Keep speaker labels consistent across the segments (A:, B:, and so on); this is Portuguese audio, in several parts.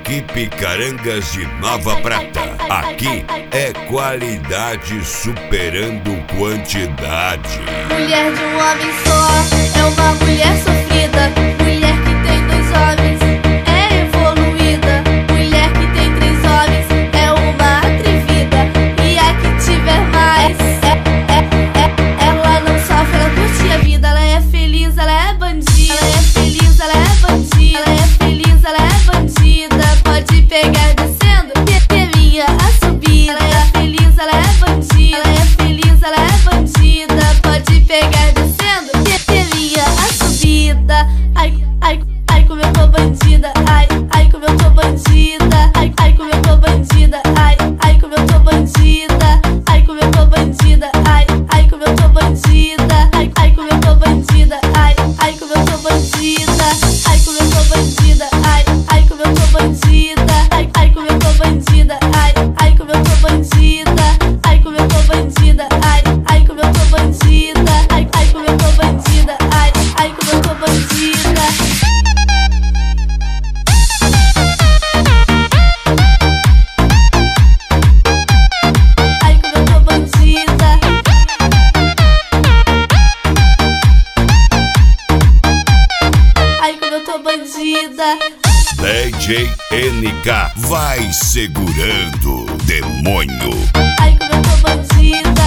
A: Equipe Carangas de Nova Prata. Aqui é qualidade superando quantidade.
B: Mulher de um homem só é uma mulher sofrida. Mulher que tem 2 homens é evoluída. Mulher que tem 3 homens é uma atrevida. E a que tiver mais ela não sofre, ela curte a vida. Ela é feliz, ela é bandida. Ela é feliz, ela é bandida. Ela é feliz, ela é bandida. Pode pegar descendo, minha a subida. Ela é feliz, ela é bandida. Ela é feliz, ela é bandida. Pode pegar descendo, minha a subida. Ai, como eu tô bandida. Ai, como eu tô bandida. Ai, como eu tô bandida. Ai, como eu tô bandida. Ai, como eu tô bandida. Ai, como eu tô bandida. Ai, como eu tô bandida. Ai, como eu tô bandida. Ai, como eu tô bandida. Ai, como eu tô bandida. Ai, como eu tô bandida. Ai, como eu tô bandida. Ai, como eu tô bandida. Ai, como eu tô bandida. Ai, como eu tô bandida. Ai, como eu tô bandida. Bandida.
A: DJ NK vai segurando, demônio.
B: Ai, como eu tô bandida.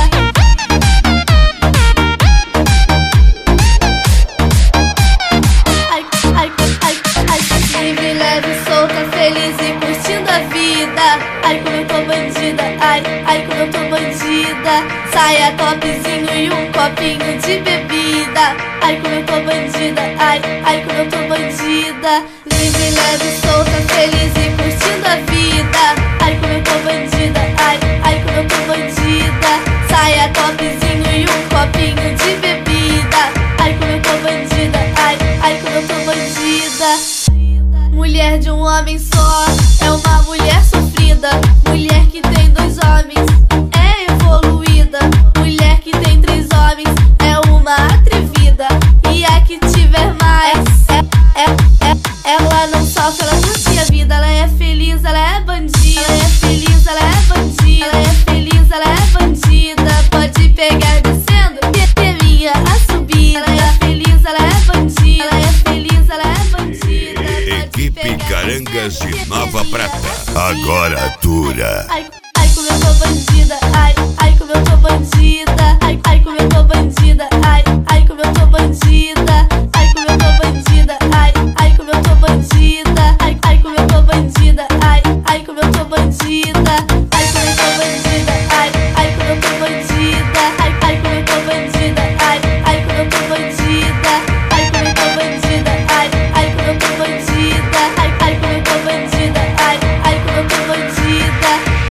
B: Livre, leve, solta, feliz e curtindo a vida. Ai, como eu tô bandida. Ai, como eu tô bandida. Saia topzinho e um copinho de bebida. Ai, como eu tô bandida. Ai, como eu tô bandida. Livre, leve, solta, feliz e curtindo a vida. Ai, como eu tô bandida. Ai, como eu tô bandida. Saia topzinho e um copinho de bebida. Ai, como eu tô bandida. Ai, como eu tô bandida. Mulher de um homem só é uma mulher sofrida. Mulher que tem 2 homens é evoluída. Mulher que tem 3 homens é uma atrevida. E a que tiver mais ela não sofre, ela curte a vida. Ela é feliz, ela é bandida. Ela é feliz, ela é bandida. Ela é feliz, ela é bandida. Pode pegar descendo, minha a subida. Ela é feliz, ela é bandida. Ela é feliz, ela é bandida.
A: Equipe Carangas de Nova Prata. Agora dura.